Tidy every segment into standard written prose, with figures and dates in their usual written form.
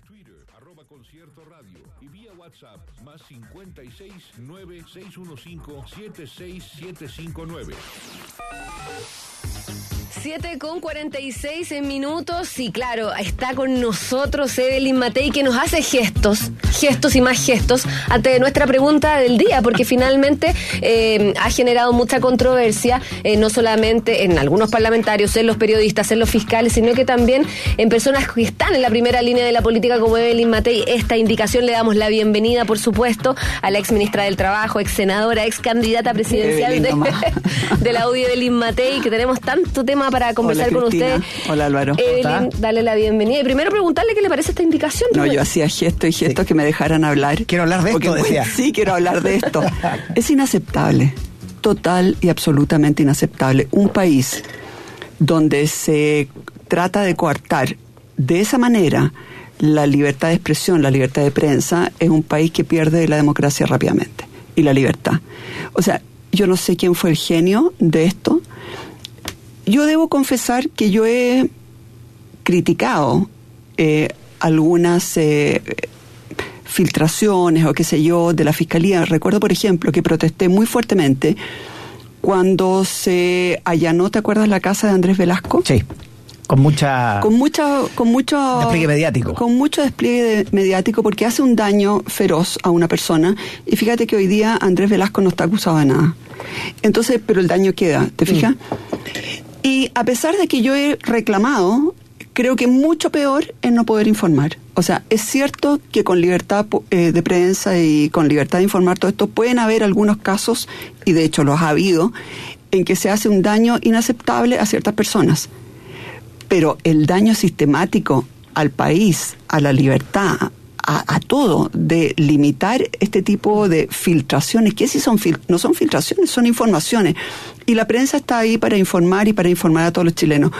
Twitter, @concierto radio y vía WhatsApp, más 56 9615 76759. 7:46 minutos y claro, está con nosotros Evelyn Matei, que nos hace gestos y más gestos ante nuestra pregunta del día, porque finalmente ha generado mucha controversia, no solamente en algunos parlamentarios, en los periodistas, en los fiscales, sino que también en personas que están en la primera línea de la política como Evelyn Matei. Esta indicación le damos la bienvenida, por supuesto, a la ex ministra del Trabajo, ex senadora, ex candidata presidencial de la UDI, Evelyn Matei, que tenemos tanto tema para conversar con usted. Hola, Álvaro. Evelyn, dale la bienvenida. Y primero preguntarle qué le parece esta indicación. No, yo hacía gestos que me dejaran hablar. Quiero hablar de esto, decía. Sí, quiero hablar de esto. Es inaceptable, total y absolutamente inaceptable. Un país donde se trata de coartar de esa manera la libertad de expresión, la libertad de prensa, es un país que pierde la democracia rápidamente y la libertad. O sea, yo no sé quién fue el genio de esto. Yo debo confesar que yo he criticado algunas filtraciones o qué sé yo de la Fiscalía. Recuerdo, por ejemplo, que protesté muy fuertemente cuando se allanó, ¿te acuerdas la casa de Andrés Velasco? Sí, con mucho despliegue mediático. Con mucho despliegue mediático, porque hace un daño feroz a una persona. Y fíjate que hoy día Andrés Velasco no está acusado de nada. Entonces, pero el daño queda, ¿te fijas? Y a pesar de que yo he reclamado, creo que mucho peor es no poder informar. O sea, es cierto que con libertad de prensa y con libertad de informar todo esto, pueden haber algunos casos, y de hecho los ha habido, en que se hace un daño inaceptable a ciertas personas. Pero el daño sistemático al país, a la libertad, a todo, de limitar este tipo de filtraciones, que si son no son filtraciones, son informaciones. Y la prensa está ahí para informar y para informar a todos los chilenos.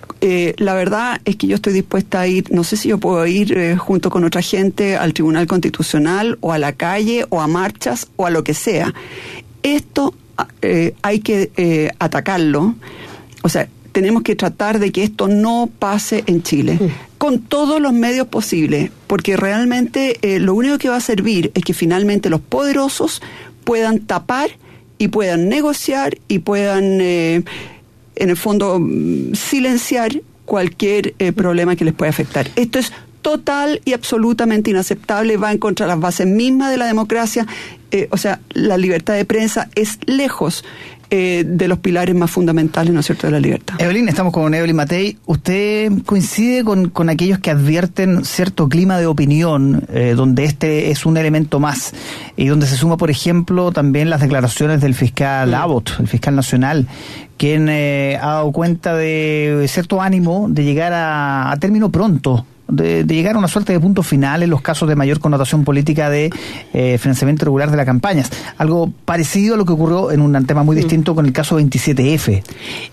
La verdad es que yo estoy dispuesta a ir, no sé si yo puedo ir junto con otra gente al Tribunal Constitucional o a la calle o a marchas o a lo que sea. Esto hay que atacarlo. O sea, tenemos que tratar de que esto no pase en Chile, con todos los medios posibles, porque realmente lo único que va a servir es que finalmente los poderosos puedan tapar y puedan negociar y puedan, en el fondo, silenciar cualquier problema que les pueda afectar. Esto es total y absolutamente inaceptable, va en contra de las bases mismas de la democracia. O sea, la libertad de prensa es lejos de los pilares más fundamentales, ¿no es cierto?, de la libertad. Evelyn, estamos con Evelyn Matei. ¿Usted coincide con aquellos que advierten cierto clima de opinión, donde este es un elemento más, y donde se suma, por ejemplo, también las declaraciones del fiscal Abbott, el fiscal nacional, quien ha dado cuenta de cierto ánimo de llegar a término pronto, de llegar a una suerte de punto final en los casos de mayor connotación política de financiamiento irregular de las campañas? Algo parecido a lo que ocurrió en un tema muy distinto con el caso 27F.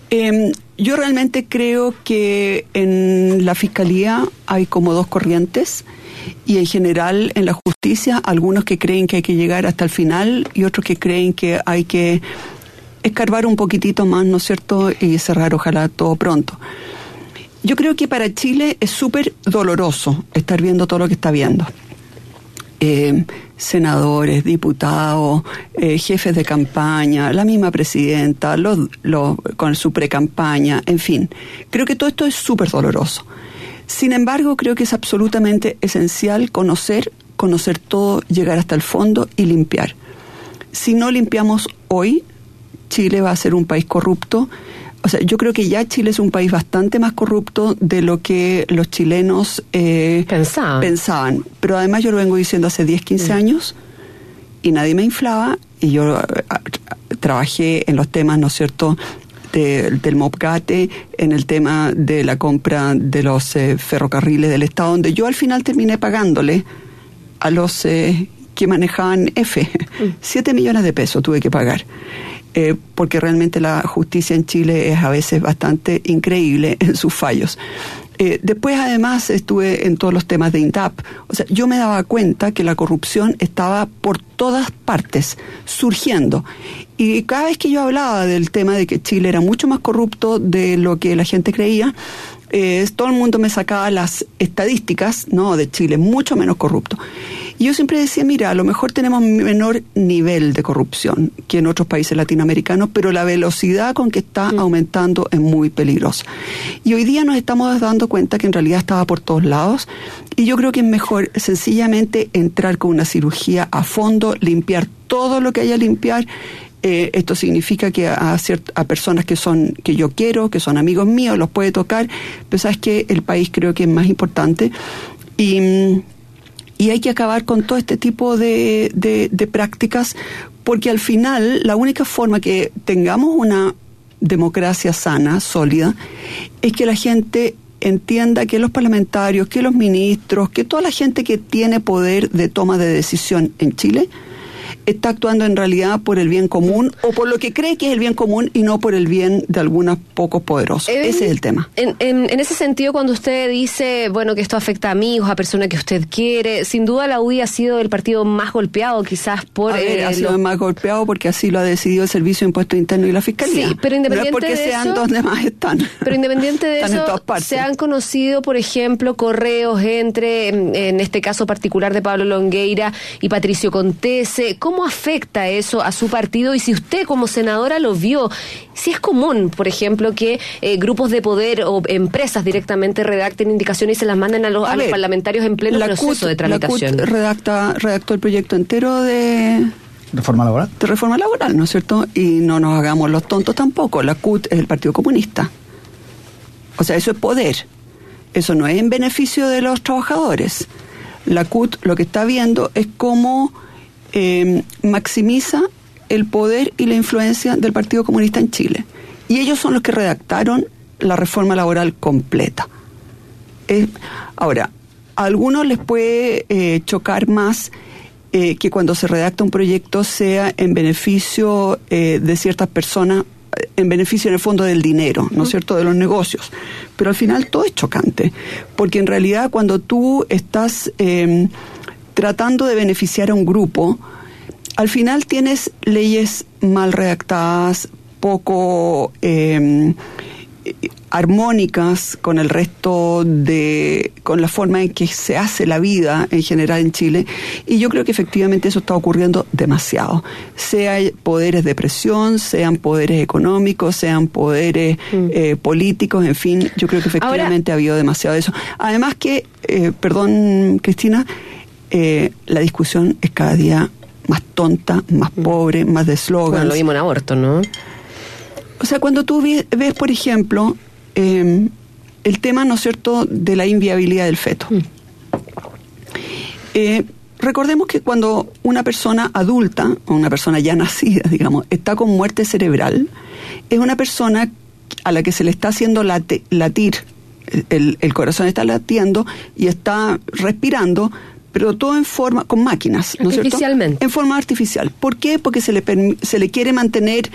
Yo realmente creo que en la Fiscalía hay como dos corrientes, y en general en la justicia algunos que creen que hay que llegar hasta el final y otros que creen que hay que escarbar un poquitito más, ¿no es cierto?, y cerrar ojalá todo pronto. Yo creo que para Chile es súper doloroso estar viendo todo lo que está viendo. Senadores, diputados, jefes de campaña, la misma presidenta, con su pre-campaña, en fin. Creo que todo esto es súper doloroso. Sin embargo, creo que es absolutamente esencial conocer todo, llegar hasta el fondo y limpiar. Si no limpiamos hoy, Chile va a ser un país corrupto. O sea, yo creo que ya Chile es un país bastante más corrupto de lo que los chilenos pensaban. Pero además yo lo vengo diciendo hace 10, 15 años y nadie me inflaba, y yo trabajé en los temas, ¿no es cierto?, del MOPGATE, en el tema de la compra de los ferrocarriles del Estado, donde yo al final terminé pagándole a los que manejaban 7 millones de pesos tuve que pagar. Porque realmente la justicia en Chile es a veces bastante increíble en sus fallos. Después, además, estuve en todos los temas de INDAP. O sea, yo me daba cuenta que la corrupción estaba por todas partes, surgiendo. Y cada vez que yo hablaba del tema de que Chile era mucho más corrupto de lo que la gente creía, todo el mundo me sacaba las estadísticas, no, de Chile, mucho menos corrupto. Y yo siempre decía, mira, a lo mejor tenemos menor nivel de corrupción que en otros países latinoamericanos, pero la velocidad con que está aumentando es muy peligrosa. Y hoy día nos estamos dando cuenta que en realidad estaba por todos lados, y yo creo que es mejor sencillamente entrar con una cirugía a fondo, limpiar todo lo que haya que limpiar. Esto significa que a personas que yo quiero, que son amigos míos, los puede tocar, pero sabes que el país creo que es más importante, y hay que acabar con todo este tipo de prácticas, porque al final la única forma que tengamos una democracia sana, sólida, es que la gente entienda que los parlamentarios, que los ministros, que toda la gente que tiene poder de toma de decisión en Chile está actuando en realidad por el bien común, o por lo que cree que es el bien común y no por el bien de algunos pocos poderosos. Ese es el tema. En ese sentido, cuando usted dice, bueno, que esto afecta a amigos, a personas que usted quiere, sin duda la UDI ha sido el partido más golpeado, quizás por... ha sido el más golpeado porque así lo ha decidido el Servicio de Impuesto Interno y la Fiscalía. Sí, pero independiente no es porque de sean eso, donde más están. Pero independiente de están eso, se han conocido, por ejemplo, correos entre, en este caso particular de Pablo Longueira y Patricio Contese. ¿Cómo afecta eso a su partido? Y si usted como senadora lo vio, si es común, por ejemplo, que grupos de poder o empresas directamente redacten indicaciones y se las manden a los parlamentarios en pleno proceso de tramitación. La CUT redactó el proyecto entero de reforma laboral. De reforma laboral, ¿no es cierto? Y no nos hagamos los tontos tampoco. La CUT es el Partido Comunista. O sea, eso es poder. Eso no es en beneficio de los trabajadores. La CUT lo que está viendo es cómo maximiza el poder y la influencia del Partido Comunista en Chile. Y ellos son los que redactaron la reforma laboral completa. Ahora, a algunos les puede chocar más que cuando se redacta un proyecto sea en beneficio de ciertas personas, en beneficio en el fondo del dinero, ¿no es cierto?, de los negocios. Pero al final todo es chocante, porque en realidad cuando tú estás tratando de beneficiar a un grupo, al final tienes leyes mal redactadas, poco armónicas con el resto con la forma en que se hace la vida en general en Chile, y yo creo que efectivamente eso está ocurriendo demasiado, sea poderes de presión, sean poderes económicos, sean poderes políticos, en fin, yo creo que efectivamente ha habido demasiado de eso. Además que, perdón Cristina, la discusión es cada día más tonta, más pobre, más de slogans. Bueno, lo vimos en aborto, ¿no? O sea, cuando tú ves, por ejemplo, el tema, ¿no es cierto?, de la inviabilidad del feto. Recordemos que cuando una persona adulta, o una persona ya nacida, digamos, está con muerte cerebral, es una persona a la que se le está haciendo latir, el corazón está latiendo y está respirando, pero todo en forma, con máquinas, ¿no es cierto? Artificialmente. En forma artificial. ¿Por qué? Porque se le quiere mantener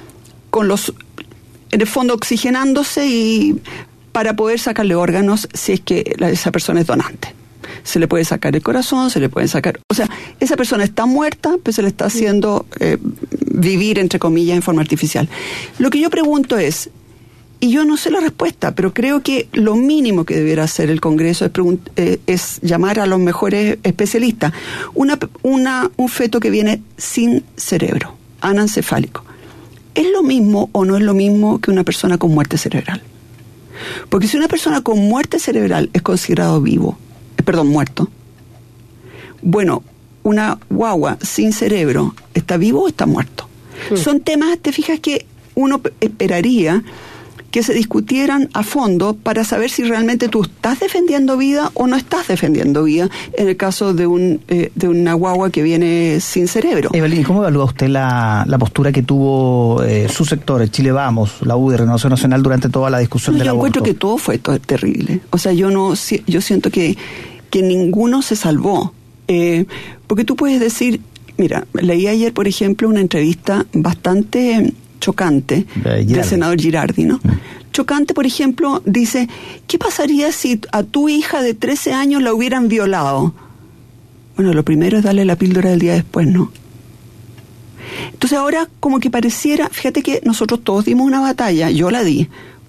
en el fondo oxigenándose, y para poder sacarle órganos si es que esa persona es donante. Se le puede sacar el corazón, se le pueden sacar... O sea, esa persona está muerta, pues se le está haciendo vivir, entre comillas, en forma artificial. Lo que yo pregunto es, y yo no sé la respuesta, pero creo que lo mínimo que debiera hacer el Congreso es llamar a los mejores especialistas. Un feto que viene sin cerebro, anencefálico, ¿es lo mismo o no es lo mismo que una persona con muerte cerebral? Porque si una persona con muerte cerebral es considerado muerto, bueno, una guagua sin cerebro, ¿está vivo o está muerto? Son temas, te fijas, que uno esperaría que se discutieran a fondo para saber si realmente tú estás defendiendo vida o no estás defendiendo vida, en el caso de una guagua que viene sin cerebro. Evelyn, ¿cómo evalúa usted la postura que tuvo su sector, el Chile Vamos, la UDI, Renovación Nacional, durante toda la discusión del aborto? Yo encuentro que todo fue terrible. O sea, yo siento que ninguno se salvó. Porque tú puedes decir, mira, leí ayer, por ejemplo, una entrevista bastante chocante del senador Girardi, ¿no? Chocante, por ejemplo, dice, ¿qué pasaría si a tu hija de 13 años la hubieran violado? Bueno, lo primero es darle la píldora del día después, ¿no? Entonces ahora como que pareciera, fíjate que nosotros todos dimos una batalla, yo la di,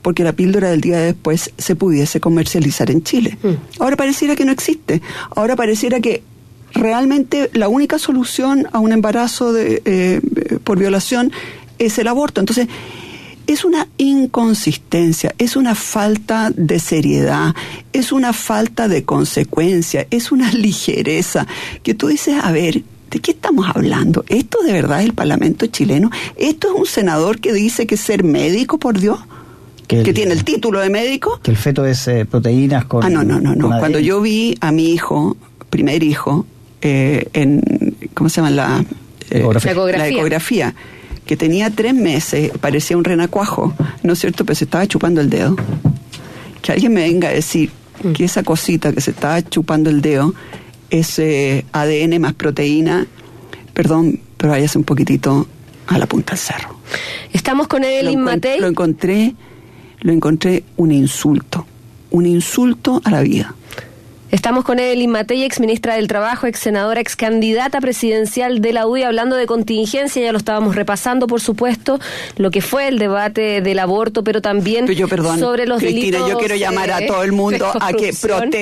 porque la píldora del día después se pudiese comercializar en Chile. Ahora pareciera que no existe. Ahora pareciera que realmente la única solución a un embarazo por violación es el aborto. Entonces, es una inconsistencia, es una falta de seriedad, es una falta de consecuencia, es una ligereza, que tú dices, a ver, ¿de qué estamos hablando? ¿Esto de verdad es el Parlamento chileno? ¿Esto es un senador que dice que ser médico, por Dios? ¿Que tiene el título de médico? Que el feto es proteínas con... No. Cuando yo vi a mi hijo, primer hijo, ¿cómo se llama? La ecografía, que tenía 3 meses, parecía un renacuajo, ¿no es cierto? Pero se estaba chupando el dedo. Que alguien me venga a decir que esa cosita que se estaba chupando el dedo es ADN más proteína, perdón, pero váyase un poquitito a la punta del cerro. Estamos con Evelyn Matei. Lo encontré un insulto a la vida. Estamos con Evelyn Matei, ex ministra del Trabajo, ex senadora, ex candidata presidencial de la UDI, hablando de contingencia. Ya lo estábamos repasando, por supuesto, lo que fue el debate del aborto, pero también sobre los Cristina, delitos. Yo quiero llamar a todo el mundo a que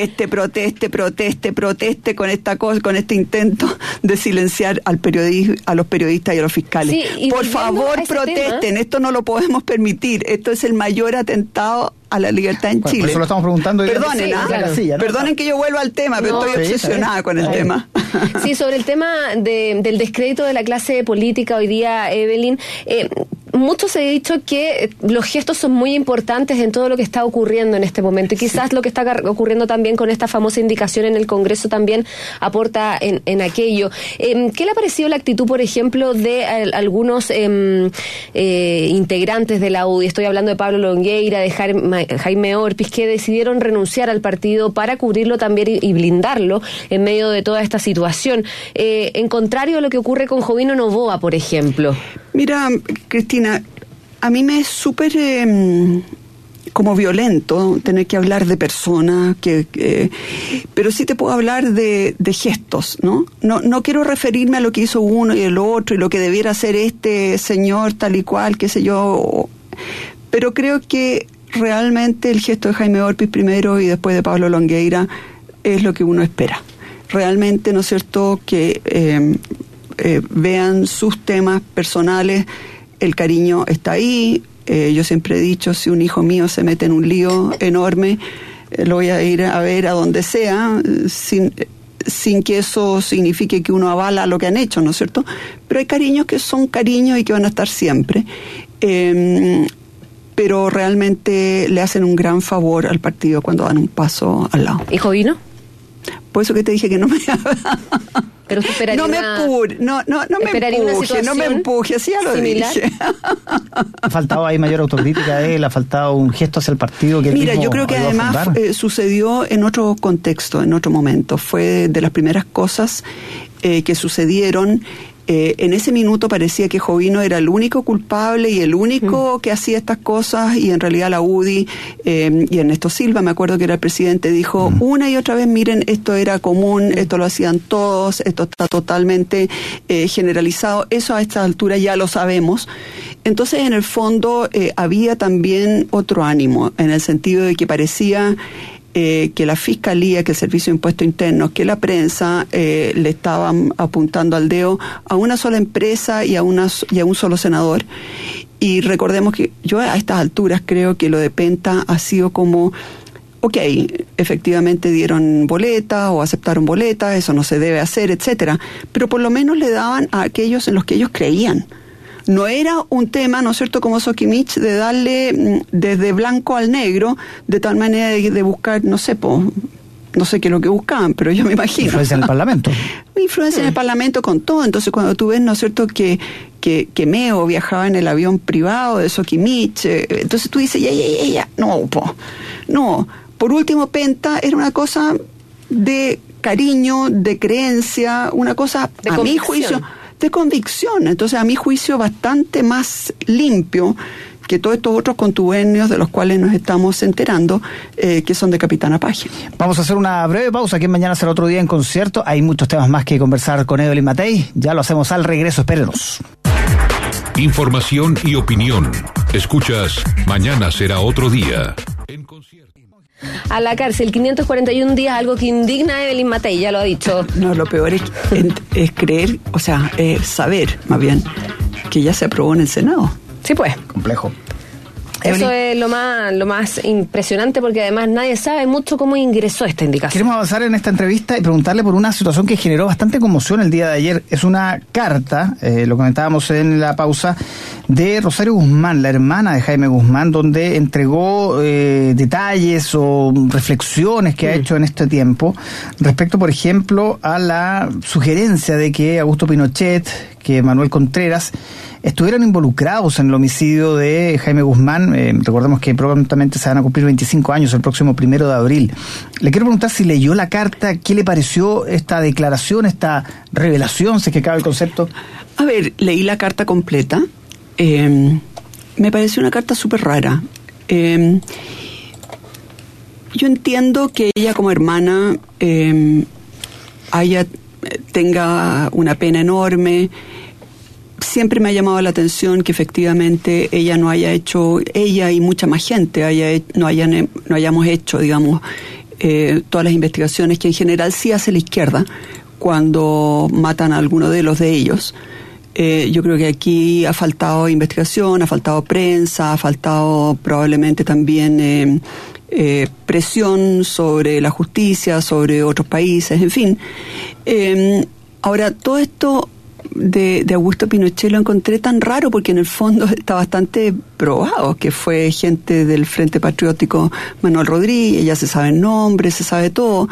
proteste con esta cosa, con este intento de silenciar a los periodistas y a los fiscales. Sí, por favor, protesten. Tema. Esto no lo podemos permitir. Esto es el mayor atentado a la libertad en Chile. Por eso lo estamos preguntando. Perdonen que yo vuelva al tema, pero estoy obsesionada con el tema. Sí, sobre el tema del descrédito de la clase política hoy día, Evelyn, mucho se ha dicho que los gestos son muy importantes en todo lo que está ocurriendo en este momento, y quizás lo que está ocurriendo también con esta famosa indicación en el Congreso también aporta en aquello. ¿Qué le ha parecido la actitud, por ejemplo, de algunos integrantes de la UDI? Estoy hablando de Pablo Longueira, de Jaime Orpiz, que decidieron renunciar al partido para cubrirlo también y blindarlo en medio de toda esta situación, en contrario a lo que ocurre con Jovino Novoa, por ejemplo. Mira, Cristina, a mí me es súper como violento tener que hablar de personas, pero sí te puedo hablar de gestos, ¿no? No quiero referirme a lo que hizo uno y el otro y lo que debiera hacer este señor tal y cual, qué sé yo, pero creo que realmente el gesto de Jaime Orpiz primero y después de Pablo Longueira es lo que uno espera. Realmente, ¿no es cierto?, que vean sus temas personales, el cariño está ahí. Yo siempre he dicho, si un hijo mío se mete en un lío enorme, lo voy a ir a ver a donde sea, sin que eso signifique que uno avala lo que han hecho, ¿no es cierto? Pero hay cariños que son cariños y que van a estar siempre. Pero realmente le hacen un gran favor al partido cuando dan un paso al lado. ¿Y Jovino? Por eso que te dije que no me... Pero no me empuje, así ya lo dije. ¿Ha faltado ahí mayor autocrítica de él? ¿Ha faltado un gesto hacia el partido que Mira, yo creo que además sucedió en otro contexto, en otro momento. Fue de las primeras cosas que sucedieron. En ese minuto parecía que Jovino era el único culpable y el único que hacía estas cosas, y en realidad la UDI y Ernesto Silva, me acuerdo que era el presidente, dijo una y otra vez, miren, esto era común, esto lo hacían todos, esto está totalmente generalizado, eso a esta altura ya lo sabemos. Entonces, en el fondo, había también otro ánimo, en el sentido de que parecía que la Fiscalía, que el Servicio de Impuestos Internos, que la prensa le estaban apuntando al dedo a una sola empresa y a un solo senador. Y recordemos que yo a estas alturas creo que lo de Penta ha sido como, ok, efectivamente dieron boletas o aceptaron boletas, eso no se debe hacer, etcétera, pero por lo menos le daban a aquellos en los que ellos creían. No era un tema, ¿no es cierto?, como Sokimich, de darle desde blanco al negro, de tal manera de buscar, no sé qué es lo que buscaban, pero yo me imagino. Influencia en el Parlamento. Influencia en el Parlamento con todo. Entonces, cuando tú ves, ¿no es cierto?, que Meo viajaba en el avión privado de Sokimich, entonces tú dices, ya, no. Por último, Penta era una cosa de cariño, de creencia, una cosa, a mi juicio, de convicción. Entonces, a mi juicio, bastante más limpio que todos estos otros contubernios de los cuales nos estamos enterando, que son de Capitana Paje. Vamos a hacer una breve pausa, que mañana será otro día en concierto. Hay muchos temas más que conversar con Evelyn Matei. Ya lo hacemos al regreso, espérenos. Información y opinión. Escuchas Mañana será otro día. En concierto. A la cárcel, 541 días, algo que indigna a Evelyn Matei, ya lo ha dicho. No, lo peor es creer, o sea, saber, más bien, que ya se aprobó en el Senado. Sí, pues. Complejo. Eso es lo más impresionante, porque además nadie sabe mucho cómo ingresó esta indicación. Queremos avanzar en esta entrevista y preguntarle por una situación que generó bastante conmoción el día de ayer. Es una carta, lo comentábamos en la pausa, de Rosario Guzmán, la hermana de Jaime Guzmán, donde entregó detalles o reflexiones que ha hecho en este tiempo respecto, por ejemplo, a la sugerencia de que Augusto Pinochet, que Manuel Contreras estuvieron involucrados en el homicidio de Jaime Guzmán. Recordemos que prontamente se van a cumplir 25 años, el próximo 1 de abril. Le quiero preguntar si leyó la carta, qué le pareció esta declaración, esta revelación, si es que cabe el concepto. A ver, leí la carta completa. Me pareció una carta súper rara. Yo entiendo que ella como hermana tenga una pena enorme. Siempre me ha llamado la atención que efectivamente ella y mucha más gente no hayamos hecho, digamos, todas las investigaciones que en general sí hace la izquierda cuando matan a alguno de ellos. Yo creo que aquí ha faltado investigación, ha faltado prensa, ha faltado probablemente también presión sobre la justicia, sobre otros países, en fin. Ahora, todo esto de Augusto Pinochet lo encontré tan raro porque en el fondo está bastante probado que fue gente del Frente Patriótico Manuel Rodríguez, ya se sabe el nombre, se sabe todo.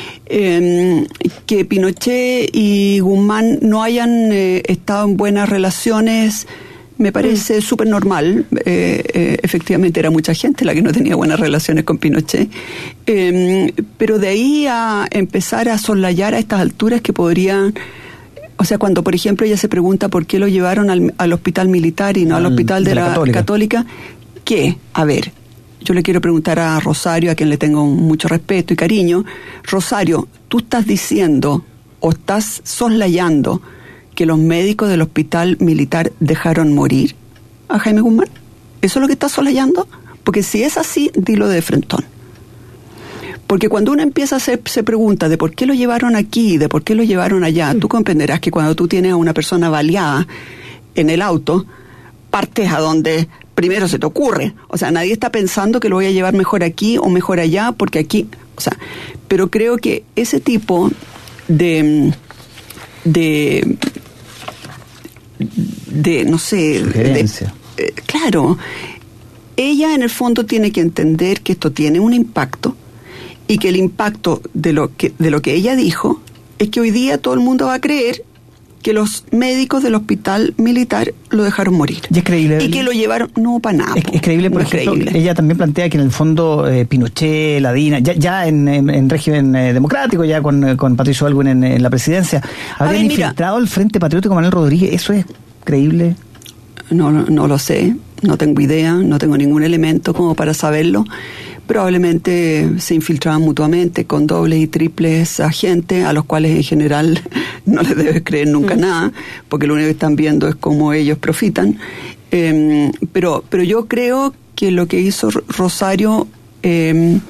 Que Pinochet y Guzmán no hayan estado en buenas relaciones me parece súper normal. Efectivamente era mucha gente la que no tenía buenas relaciones con Pinochet, pero de ahí a empezar a soslayar a estas alturas que podrían... O sea, cuando, por ejemplo, ella se pregunta por qué lo llevaron al hospital militar y no al hospital de la Católica, ¿qué? A ver, yo le quiero preguntar a Rosario, a quien le tengo mucho respeto y cariño. Rosario, ¿tú estás diciendo o estás soslayando que los médicos del hospital militar dejaron morir a Jaime Guzmán? ¿Eso es lo que estás soslayando? Porque si es así, dilo de frentón. Porque cuando uno empieza a se pregunta de por qué lo llevaron aquí, de por qué lo llevaron allá, tú comprenderás que cuando tú tienes a una persona baleada en el auto, partes a donde primero se te ocurre. O sea, nadie está pensando que lo voy a llevar mejor aquí o mejor allá, porque aquí... O sea, pero creo que ese tipo de no sé... Claro, ella en el fondo tiene que entender que esto tiene un impacto, y que el impacto de lo que ella dijo es que hoy día todo el mundo va a creer que los médicos del hospital militar lo dejaron morir. ¿Y es creíble? Y que lo llevaron... No, para nada. Es creíble, por ejemplo, ella también plantea que en el fondo Pinochet, la DINA, ya en régimen democrático, ya con Patricio Aylwin en la presidencia, habrían infiltrado el Frente Patriótico Manuel Rodríguez. ¿Eso es creíble? No lo sé, no tengo idea, no tengo ningún elemento como para saberlo. Probablemente se infiltraban mutuamente con dobles y triples agentes a los cuales en general no les debes creer nunca nada, porque lo único que están viendo es cómo ellos profitan. Pero yo creo que lo que hizo Rosario es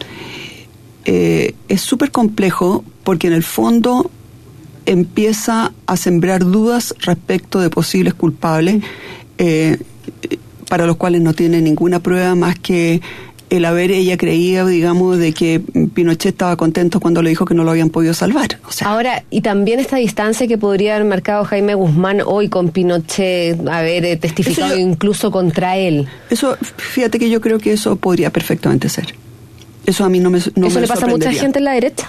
súper complejo, porque en el fondo empieza a sembrar dudas respecto de posibles culpables para los cuales no tiene ninguna prueba más que ella creía, digamos, de que Pinochet estaba contento cuando le dijo que no lo habían podido salvar. O sea, ahora, y también esta distancia que podría haber marcado Jaime Guzmán hoy con Pinochet, haber testificado incluso contra él. Eso, fíjate que yo creo que eso podría perfectamente ser. Eso a mí no me sorprendería. ¿Eso le pasa a mucha gente en la derecha?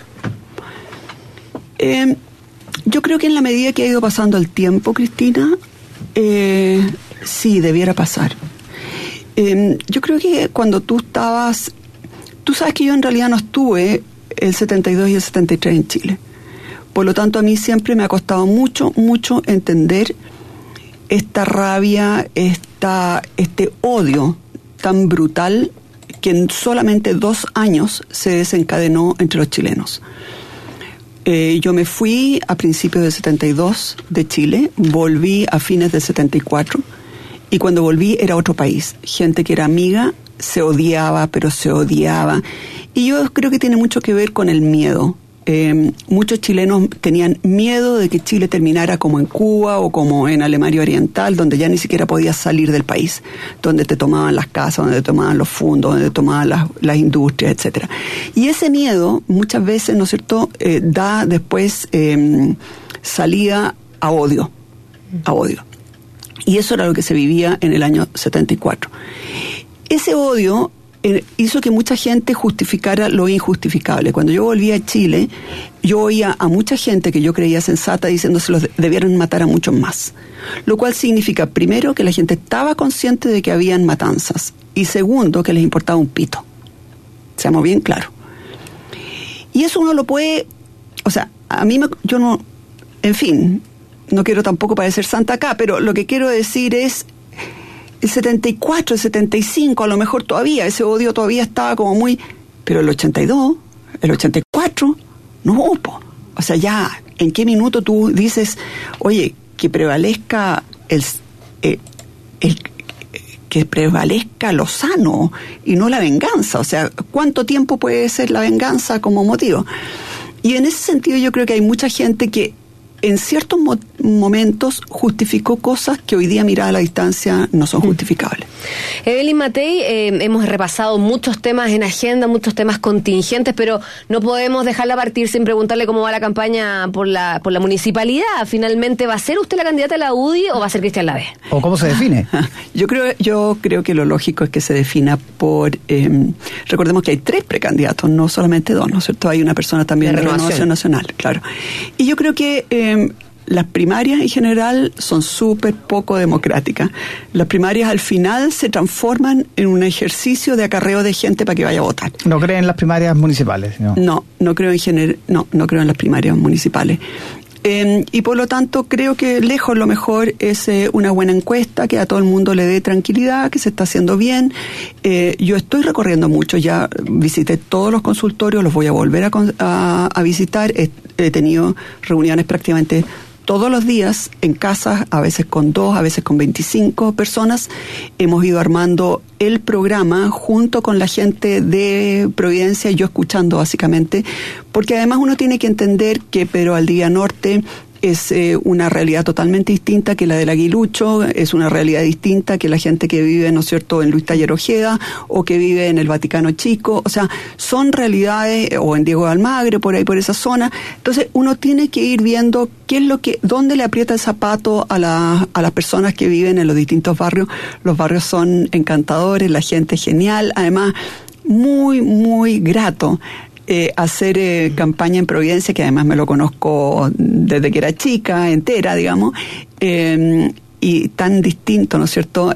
Yo creo que en la medida que ha ido pasando el tiempo, Cristina, sí, debiera pasar. Yo creo que cuando tú sabes que yo en realidad no estuve el 72 y el 73 en Chile. Por lo tanto, a mí siempre me ha costado mucho entender esta rabia, este odio tan brutal que en solamente 2 años se desencadenó entre los chilenos. Yo me fui a principios del 72 de Chile, volví a fines del 74, Y cuando volví era otro país. Gente que era amiga, se odiaba, pero se odiaba. Y yo creo que tiene mucho que ver con el miedo. Muchos chilenos tenían miedo de que Chile terminara como en Cuba o como en Alemania Oriental, donde ya ni siquiera podías salir del país, donde te tomaban las casas, donde te tomaban los fondos, donde te tomaban las industrias, etcétera. Y ese miedo muchas veces, ¿no es cierto?, da después salida a odio. Y eso era lo que se vivía en el año 74. Ese odio hizo que mucha gente justificara lo injustificable. Cuando yo volví a Chile, yo oía a mucha gente que yo creía sensata diciendo se los debieran matar a muchos más. Lo cual significa, primero, que la gente estaba consciente de que habían matanzas. Y segundo, que les importaba un pito. Seamos bien claros. Y eso uno lo puede... O sea, a mí yo no... En fin, no quiero tampoco parecer santa acá, pero lo que quiero decir es... El 74, el 75, a lo mejor todavía, ese odio todavía estaba como muy... Pero el 82, el 84, no, o sea, ya, ¿en qué minuto tú dices, oye, que prevalezca que prevalezca lo sano y no la venganza? O sea, ¿cuánto tiempo puede ser la venganza como motivo? Y en ese sentido yo creo que hay mucha gente que en ciertos momentos justificó cosas que hoy día, mirada a la distancia, no son justificables. Evelyn Matei, hemos repasado muchos temas en agenda, muchos temas contingentes, pero no podemos dejarla partir sin preguntarle cómo va la campaña por la municipalidad. Finalmente, ¿va a ser usted la candidata a la UDI o va a ser Cristian Lavé? ¿O cómo se define? Yo creo que lo lógico es que se defina por... recordemos que hay 3 precandidatos, no solamente 2, ¿no es cierto? Hay una persona también de Renovación Nacional, claro. Y yo creo que las primarias en general son súper poco democráticas. Las primarias al final se transforman en un ejercicio de acarreo de gente para que vaya a votar. ¿No creen en las primarias municipales? No creo en las primarias municipales. Y por lo tanto creo que lejos lo mejor es una buena encuesta que a todo el mundo le dé tranquilidad, que se está haciendo bien. Yo estoy recorriendo mucho, ya visité todos los consultorios, los voy a volver a visitar. He tenido reuniones prácticamente todos los días en casas, a veces con 2, a veces con 25 personas. Hemos ido armando el programa junto con la gente de Providencia, yo escuchando básicamente, porque además uno tiene que entender que Pedro Valdivia Norte es una realidad totalmente distinta que la del Aguilucho, es una realidad distinta que la gente que vive, ¿no es cierto?, en Luis Taller Ojeda o que vive en el Vaticano Chico. O sea, son realidades, o en Diego de Almagre, por ahí, por esa zona. Entonces, uno tiene que ir viendo dónde le aprieta el zapato a las personas que viven en los distintos barrios. Los barrios son encantadores, la gente es genial, además, muy, muy grato. Hacer campaña en Providencia, que además me lo conozco desde que era chica, entera, digamos, y tan distinto, ¿no es cierto?,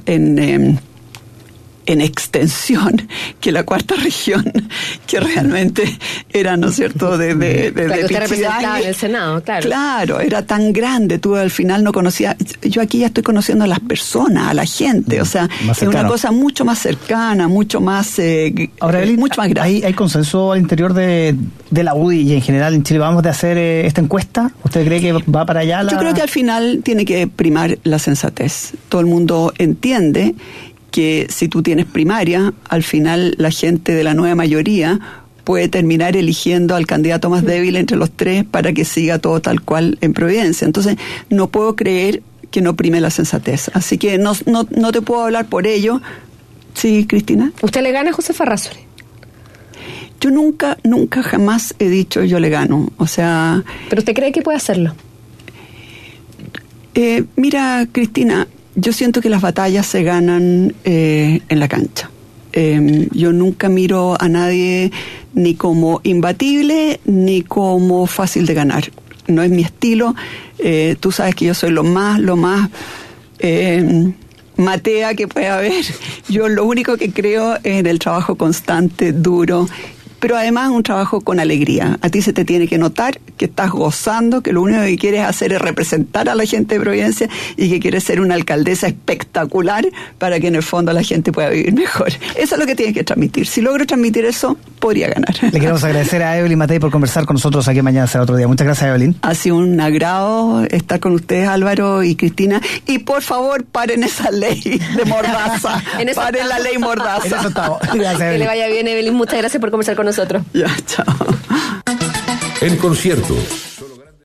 en extensión que la cuarta región, que realmente era, ¿no es cierto?, de que usted representaba en el Senado, claro. Claro, era tan grande, tú al final no conocías. Yo aquí ya estoy conociendo a las personas, a la gente, o sea, es una cosa mucho más cercana, mucho más ahora, Evelyn, mucho más grande. ¿Hay consenso al interior de la UDI y en general en Chile? ¿Vamos de hacer esta encuesta? ¿Usted cree que va para allá? Yo creo que al final tiene que primar la sensatez. Todo el mundo entiende que si tú tienes primaria, al final la gente de la nueva mayoría puede terminar eligiendo al candidato más débil entre los 3 para que siga todo tal cual en Providencia. Entonces, no puedo creer que no prime la sensatez. Así que no te puedo hablar por ello. Sí, Cristina. ¿Usted le gana a José Farrasoli? Yo nunca, jamás he dicho yo le gano. O sea... ¿Pero usted cree que puede hacerlo? Mira, Cristina, yo siento que las batallas se ganan en la cancha. Yo nunca miro a nadie ni como imbatible ni como fácil de ganar. No es mi estilo. Tú sabes que yo soy lo más matea que puede haber. Yo lo único que creo es en el trabajo constante, duro, pero además un trabajo con alegría. A ti se te tiene que notar que estás gozando, que lo único que quieres hacer es representar a la gente de Providencia y que quieres ser una alcaldesa espectacular para que en el fondo la gente pueda vivir mejor. Eso es lo que tienes que transmitir. Si logro transmitir eso, podría ganar. Le queremos agradecer a Evelyn Matei por conversar con nosotros aquí Mañana Será Otro Día. Muchas gracias, Evelyn. Ha sido un agrado estar con ustedes, Álvaro y Cristina. Y por favor, paren esa ley de Mordaza. Paren la ley Mordaza. En eso estamos. Gracias, Evelyn. Que le vaya bien, Evelyn. Muchas gracias por conversar con nosotros. Ya, chao. En concierto.